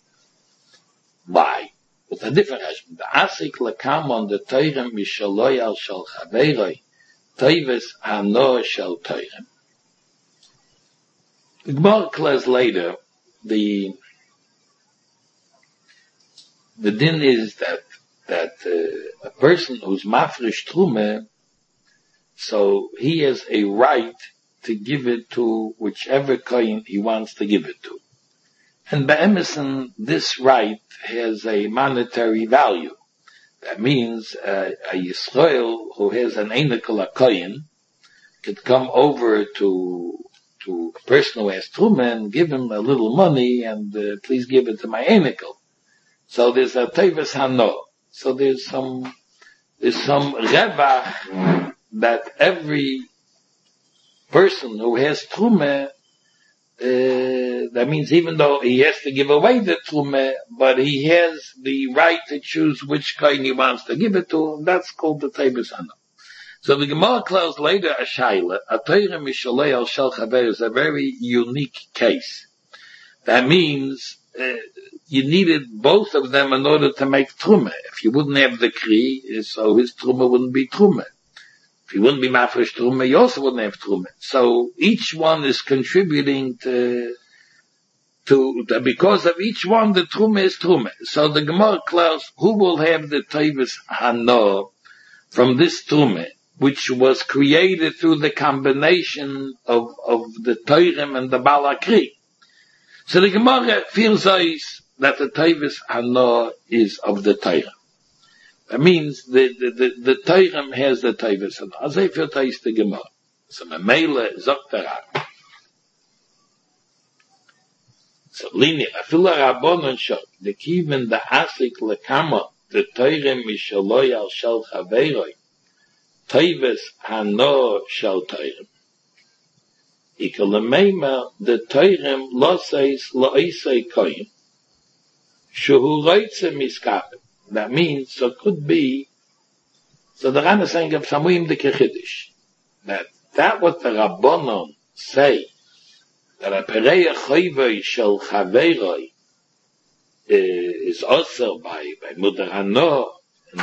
Why? With a different husband. The asik l'kamon the teirem mishaloyal shal chaveroi, teves hano shal teirem. The Gemara declares later, the din is that a person who's mafresh trumah, so he has a right to give it to whichever kohen he wants to give it to. And by Emerson, this right has a monetary value. That means a Yisrael who has an Einikal kohen could come over to a person who has trumah and give him a little money and please give it to my Einikal. So there's a teves hano. So there's some revach that every person who has trumah, that means even though he has to give away the trumah, but he has the right to choose which kohen he wants to give it to, and that's called the teves hano. So the Gemara closed later a shaila, a teirem mishalei al shel chaver is a very unique case. That means you needed both of them in order to make trumah. If you wouldn't have the kri, so his trumah wouldn't be trumah. If he wouldn't be mafresh trumah, you also wouldn't have trumah. So each one is contributing to because of each one, the trumah is trumah. So the Gemara clause, who will have the teves hano from this trumah, which was created through the combination of the teirem and the balakri. So the Gemara feels that the teves hano is of the teirem. That means the teirem has the teves hano. As I feel the Gemara. So Memele Zoktarak. So linear. Afila Rabbanon shok. The kiven the asik lekama. The teirem mishaloi al shel chaveroi. Teves hano shel teirem. Ikalemema the teirem loseis loisei koyin. Shuhu roitze miskapim. That means, so it could be, so the Ran is saying of Samuim the Kechidish, that what the Rabbanon say, that a pereya choyvoi shel chaveroi is also by Mudar Hano,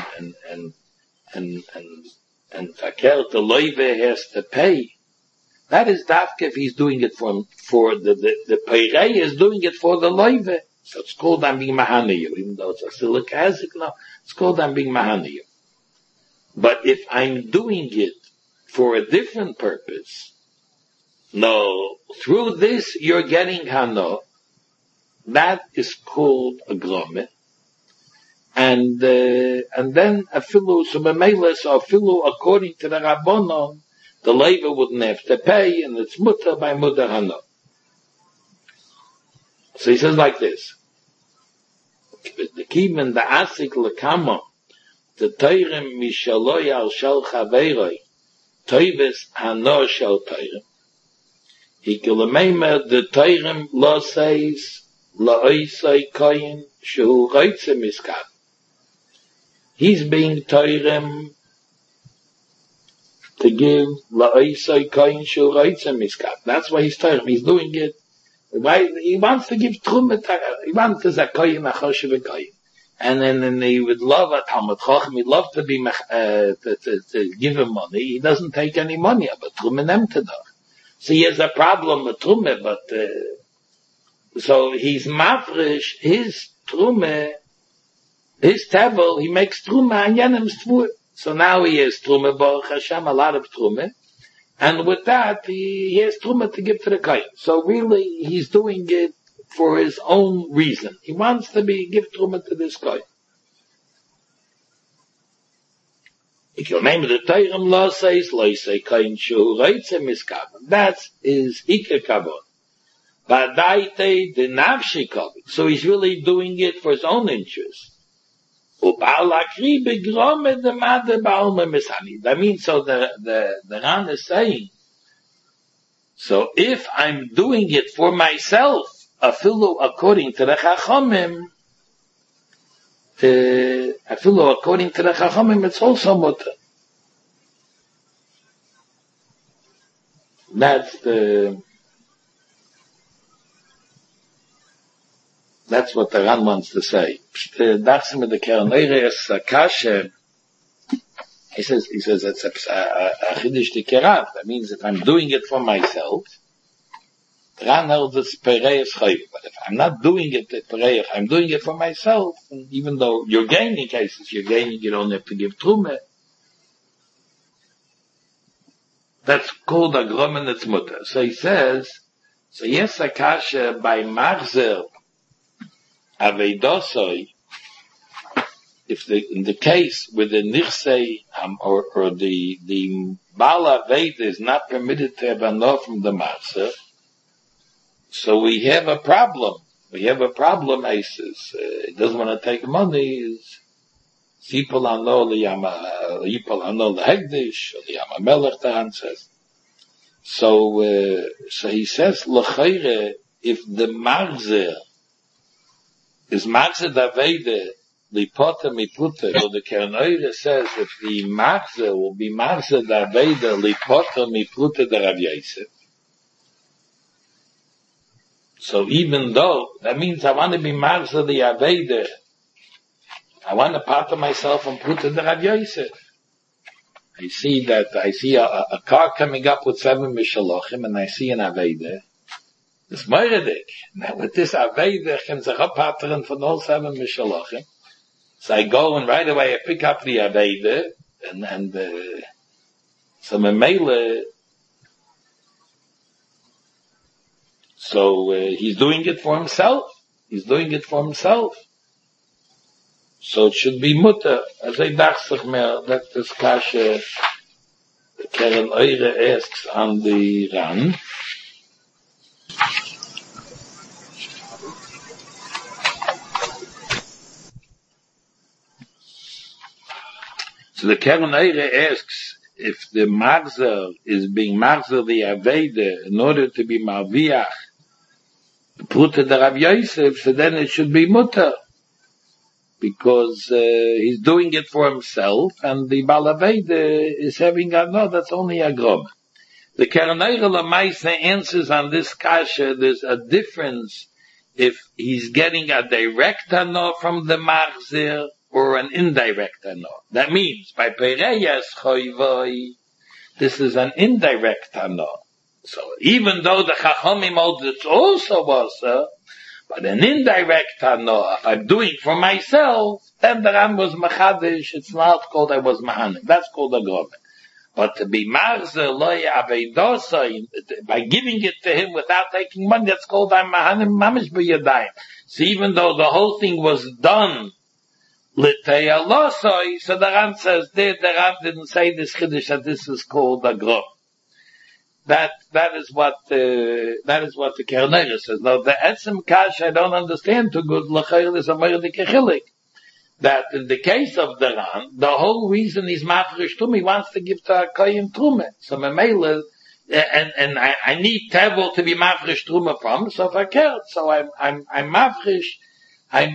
and Taker the loive has to pay. That is dafke if he's doing it for the pereya is doing it for the loive. So it's called I'm being mahaniyu, even though it's a silik hazik now, it's called I'm being mahaniyu. But if I'm doing it for a different purpose, no, through this you're getting hano, that is called a gromit. And then a filu, so a filu according to the Rabbanon, the labor wouldn't have to pay, and it's mutter by mudar hano. So he says like this. The kiven the asik lekama, the teirem mishaloi al shel chaveroi, teves hano shel teirem. Hikelemema the teirem lo says lo oisei koyin shehu roitze miskap. He's being teirem to give lo oisei koyin shehu roitze miskap. That's why he's teirem. He's doing it. Why he wants to give trumah? He wants to zakoyim achoshev koyim, and then he would love a Talmud Chacham. He'd love to be to give him money. He doesn't take any money, but trumah nemtedach. So he has a problem with trumah, but so he's mafresh his trumah, his tevel. He makes trumah and yenim stvur. So now he has trumah, Baruch Hashem, a lot of trumah. And with that, he has trumah to give to the kohen. So really, he's doing it for his own reason. He wants to give trumah to this kohen. If you name the teirem law says, lo say kohen shu reitze miskabel. That is iker kabod. Vadaite de nafshi kabel. So he's really doing it for his own interest. That means, so the Ran is saying, so if I'm doing it for myself, afilu according to the Chachamim, I feel according to the Chachamim, it's also mutter. That's what the Ran wants to say. The Dachsim of the Keren Oire is Kasher. He says it's a Chiddush Tikerav. That means if I'm doing it for myself, Ran held it's Pereis Chayv. But if I'm not doing it at Pereis, I'm doing it for myself, and even though you're gaining cases, you don't have to give Trumah. That's called a Grom and its mutter. So he says, so yes, a kasha by Marzer Aveidosoi, in the case with the Nichsei, or the Bala Aveda is not permitted to have enough from the Marzer, so we have a problem. He says, he doesn't want to take money, Yipol ano lehegdish, or liyama melech, the Ran says. So he says, l'chayre, if the marzer is marzer davede, lipota miputa, or the Keren Oire says, if the marzer will be marzer davede, lipota miputa the Rav Yosef. So even though, that means I want to be marzer the avede, I want to part of myself and put in the Rav Yosef. I see a car coming up with 7 Mishalochim, and I see an Aveda. It's Moiradik. Now with this Aveda, can sich pattern from all 7 Mishalochim. So I go and right away I pick up the Aveda, and so Memele, so he's doing it for himself. So it should be mutter. As I dacht mehr, that this kasha, the Keren Oire asks on the Ran. So the Keren Oire asks if the Marzer is being Marzer the Aveda in order to be Marviach, put the Rav Yosef, so then it should be mutter. Because he's doing it for himself, and the Balaveda is having that's only a grom. The Keren Oire Lamaisa answers on this kasha, there's a difference if he's getting a direct ano from the Marzer or an indirect ano. That means, by Pereyas Choivoi, this is an indirect ano. So even though the Chachamim holds it's also was, but an indirect ano, if I'm doing for myself, then the Ran was machadish, it's not called I was mahanim. That's called a grom. But to be marzer loy aveidosa, by giving it to him without taking money, that's called I'm mahanim mamish b'yadayim. So even though the whole thing was done l'teya losoi, so the Ran says there, the Ran didn't say this chiddush that this is called a grom. That is what the Keren Oire says. Now the etzem kash I don't understand too good. L'chayr is a moirdik echilik. That in the case of the Ran, the whole reason he's mafresh truma, he wants to give to a kohen truma. So memela, and I need tevel to be mafresh truma from. So if I care, so I'm mafresh. I'm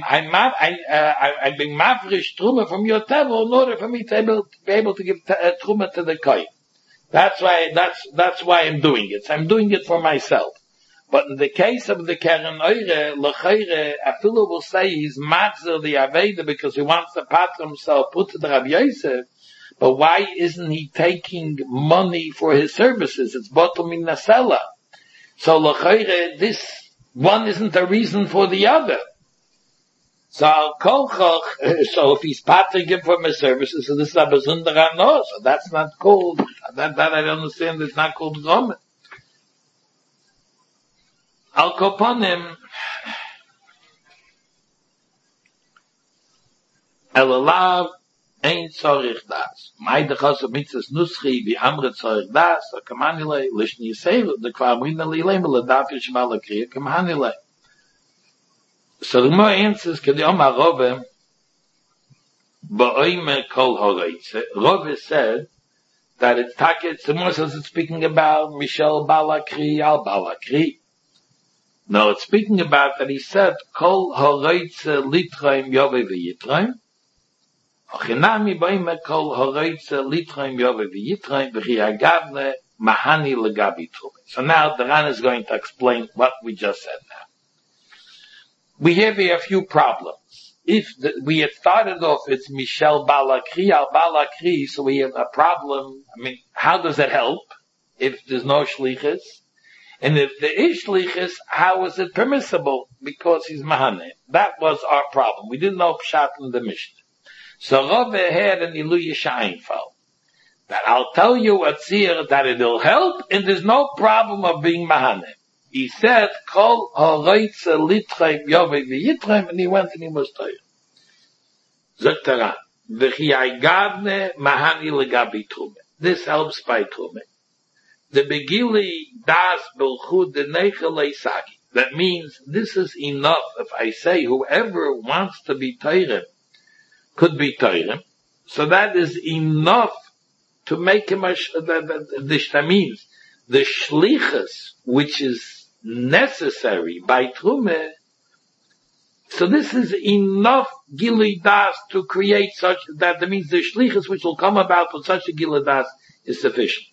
being mafresh truma from your tevel in order for me to be able to give truma to the kohen. That's why I'm doing it. I'm doing it for myself. But in the case of the Keren Oire, l'chayre, Afilu will say he's marzer the Aveda because he wants to pattern himself, put to the Rav Yosef. But why isn't he taking money for his services? It's bottom in Nasela. So l'chayre, this one isn't a reason for the other. So if he's pattering him for his services, so this is a bezunder ano, so that's not called, that I don't understand, it's not called Gomen. Al koponim, elalav ein tzorich das. Mai dechas of mitzvahs nuschi, vi amre tzorich das, o kamanile, lishni yiseilu, de kwa amrina li leim, ledaf yishma lakriya, kamanile. So the more answers, Kedi Omar Rove, Ba'oime Kol Horeitze. Rove said that it's the more says it's speaking about Michel Balakri, Al Balakri. No, it's speaking about that he said Kol Horeitze Litraim Yove V'Yitraim. Achinami boime kol horeitze litraim yove v'yitraim v'chiagavne mahani legabi trume. So now the Ran is going to explain what we just said now. We have here a few problems. If we had started off, it's Michel Balakri, Al Balakri, so we have a problem. I mean, how does that help if there's no shlichus? And if there is shlichus, how is it permissible? Because he's mahane. That was our problem. We didn't know pshat in the Mishnah. So Rabbi had an Iluya Sheinfeld. That I'll tell you what's here, that it'll help, and there's no problem of being mahane. He said, Kol ha'reitze litreim yovei v'yitreim, and he went and he was toyer. Zoktaran, v'chiagavne mahani legabi trume. This helps by trume. The begili das belchud de nechelei sagi. That means this is enough. If I say whoever wants to be toyer could be toyer, so that is enough to make him that means the shlichus, which is necessary by Trume, so this is enough Gilui Das to create such, that means the shlichus which will come about with such a Gilui Das is sufficient.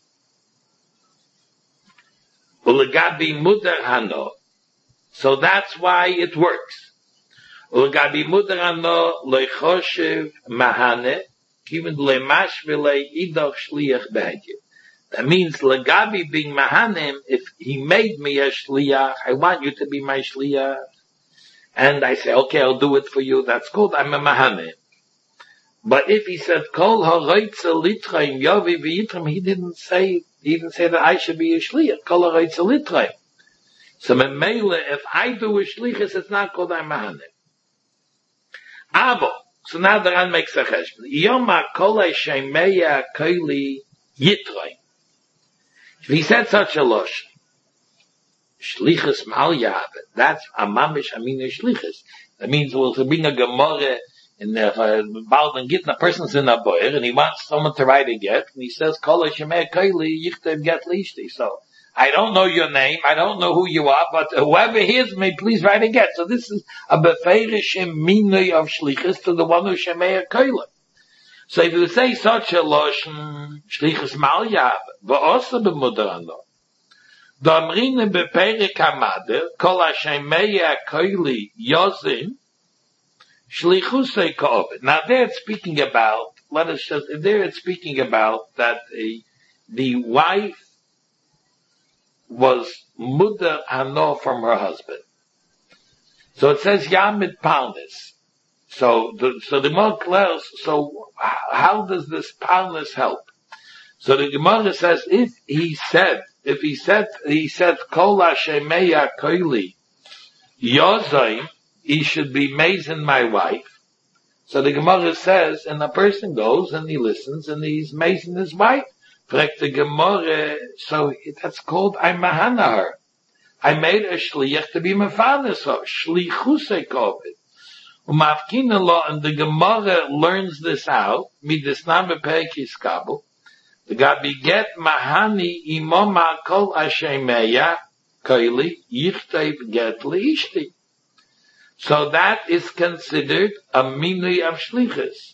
Ulegabi Mudar Hano, so that's why it works. Ulegabi Mudar Hano Leichoshev Mahane, even Lemash V'lei Idoch Shliach Behedyev. That means, Lagabi being Mahanim, if he made me a Shliach, I want you to be my Shliach. And I say, okay, I'll do it for you. That's called, I'm a Mahanim. But if he said, Kol ha'reitze litraim yovi v'yitrim, he didn't say that I should be a Shliach. Kol ha'reitze litraim. So, Memele, if I do a Shlichus, it's not called I'm Mahanim. Abo. So now the Ran makes a cheshbon. Yoma kol ha'shemeya koili yitraim. If he said such a losh, shlichus mal yavet, that's a mamish amina shlichus. That means we'll bring a gemara, and if a Baldan Gittin, a person's in a boyer, and he wants someone to write a get, and he says, Kol HaShemei Kaili Yichtav Get Lishti. So, I don't know your name, I don't know who you are, but whoever hears me, please write a get. So this is a befeirishim minui of shlichus to the one who Shemei Kaili. So if you say such a loshn, shlichus mal yav, v'osa b'mudarano, d'amrine b'perek hamader, kol ha'shemei ha'koili yozim, shlichusei ka'ovid. Now there it's speaking about, there it's speaking about that the wife was mudar hano from her husband. So it says yamid palnis. So the Gemara clears, so how does this palnis help? So the Gemara says, if he said, Kol ha'shemei ha'koili yozim, he should be mazing my wife. So the Gemara says, and the person goes and he listens and he's mazing his wife. Correct the Gemara, so that's called I mahana her. I made a shliach to be mefanes her. Shlichusei kovid. Umafkina law, and the Gemara learns this out. Midisnam beperek hiskabel. The Gabi get mahani imoma kol hashemeya koili yichteiv get liishti. So that is considered a minui of shlichus.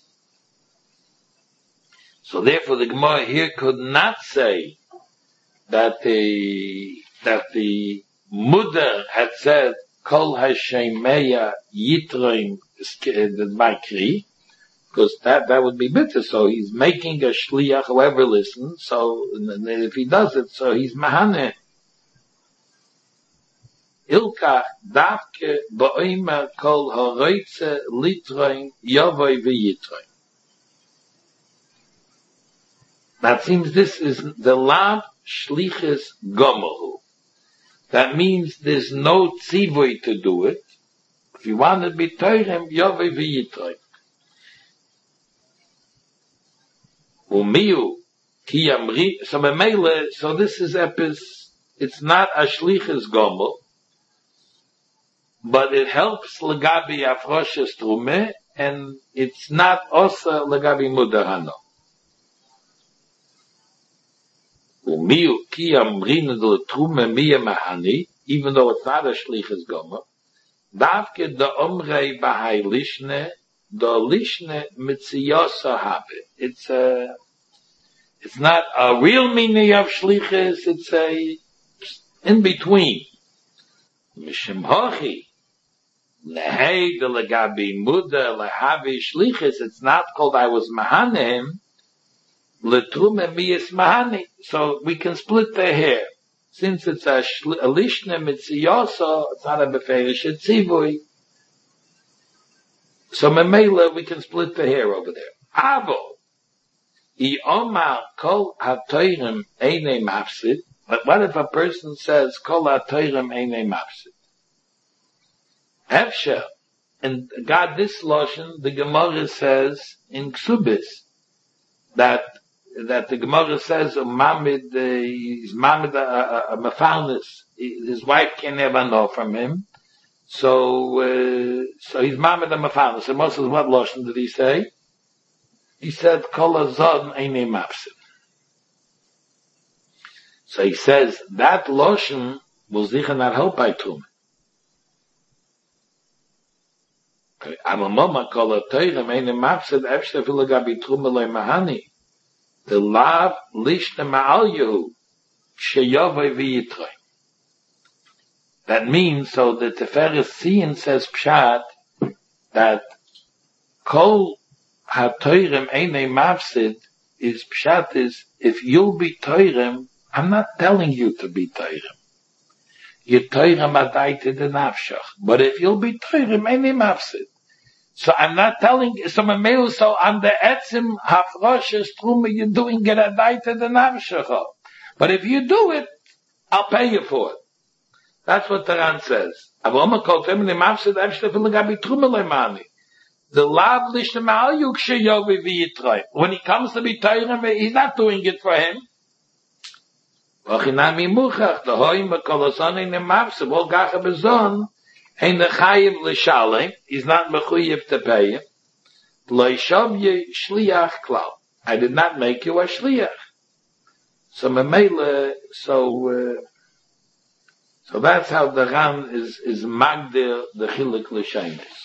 So therefore the Gemara here could not say that the mother had said Kol Hashemeya Yitroim Makri, because that would be bitter. So he's making a shliach, whoever listens. So if he does it, so he's mahane. Ilka davke ba'omer kol ha'roitze litroim yavoi v'yitroim. That seems this is the lav shlichus gomahu. That means there's no tzivoy to do it. If you want to be toirem, yovei v'yitroim. Umiu ki amri. So memele. So this is epis. It's not a shlichus gomel, but it helps legabi afroshes trume, and it's not also legabi mudarano. Umiu ki amrin de trume miya mahani, even though it's not a shlichus gomer, davke de omrei bahaylishne the lishne mitziyasa habe. It's not a real meaning of shlichus, it's a in between. Mishim hochi, lehei de legabi muda lehavi shlichus, it's not called I was mahanim, letrume miyas mahani. So we can split the hair. Since it's a lishne mitziyasa, it's not a beferish tzivui. So memela, we can split the hair over there. Avo, I omar kol hatoirim eine mafsid. But what if a person says kol hatoirim eine mafsid? Efsha, and God this lotion, the Gemara says in Ksubis that the Gemara says Mamid is Mamid a Mefarnes. His wife can never know from him. So he's Mamid a Mefarnes. So Moses, what lotion did he say? He said Kol Azon Eine Mafsid. So he says that lotion will sicher not help by Tum. Amamama Kol Atoyim Eine Mafsid Efshta Filagabi Tum Eloi Mahani. The lav lishne ma'al yehu sheyovei v'yitroi. That means, so the Tiferes Tzion says pshat that kol ha'toirem einei mafsid is pshat is if you'll be toirem, I'm not telling you to be toirem. You're toirem adaita de nafshach. But if you'll be toirem einei mafsid. So I'm not telling, so on the etzim hafroshes truma, you're doing it adaita the navshecha. But if you do it, I'll pay you for it. That's what the Ran says. The lav lishne ma'al yuk sheyovi v'yitroi. When he comes to be toirem, he's not doing it for him. V'chinami muchach, the hoim v'koloson in the mafsid, vol gacha bezon, Ein chayiv l'shalem, he's not mechuyev to pay him. Loishav ye shliach klal. I did not make you a shliach. So memele, so that's how the Ran is magdir the chiluk l'shaynes.